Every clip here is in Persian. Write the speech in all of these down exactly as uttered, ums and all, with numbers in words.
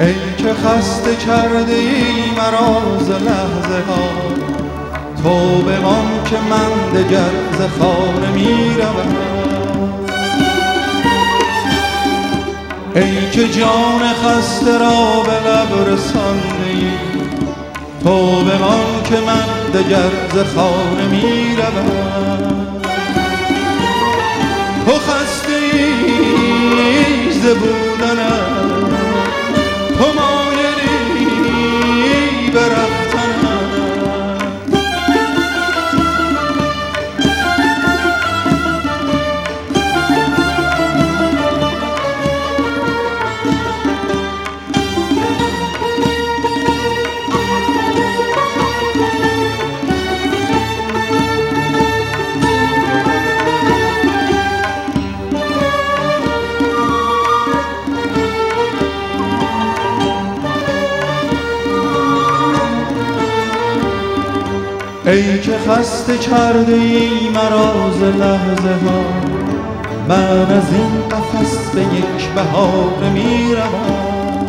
ای که خسته کرده ای مرا ز لحظه ها، تو بمان که من دگر ز خانه می روم. ای که جان خسته را به لب رسانده ای، تو بمان که من دگر ز خانه می روم. تو خسته ای ز بودنم، تو مایلی به رفتنم. ای که خسته کرده ای مرا ز لحظه ها، من از این قفس به یک بهار می روم.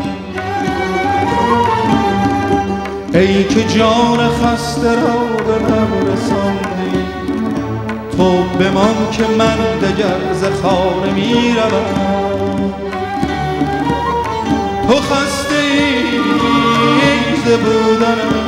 ای که جان خسته را به لب رساندی، تو بمان که من دگر ز خانه می روم. تو خسته ای ز بودنم،